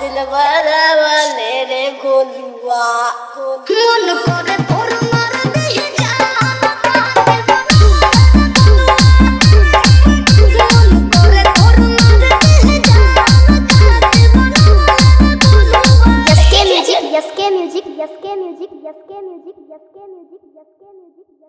दिलवारा वाले रे गोलुआ मन करे तोर मार दे जान मन करे तोर मार दे जान S K music S K music S K music S K music S K music S K music